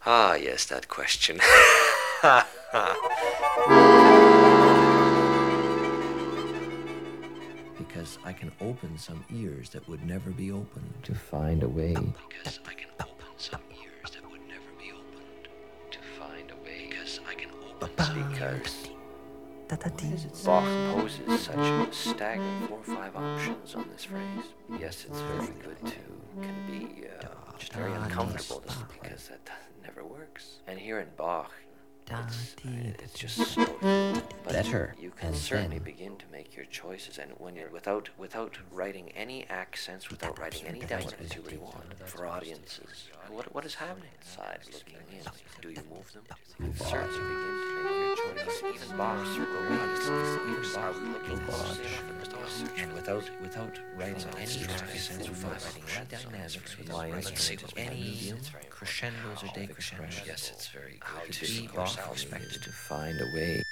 Ah, yes, that question. Because I can open some ears that would never be opened to find a way. Because I can open some ears that would never be opened to find a way. Because I can open because Bach poses such a staggering 4 or 5 options on this phrase. Yes, it's very good can be just very uncomfortable just because that never works. And here in Bach, it's just so through. But Better. You can And certainly then- begin to make your choices, and when you're without writing any accents, without writing any dialogue that you really want for audiences. What is happening inside looking in? Do you move them? You can certainly begin to make your choices. Even Bach's and without writing any accents, without writing any dynamics with my instruments, any crescendos or decrescendos. Yes, it's very good to be Bach expected to find a way.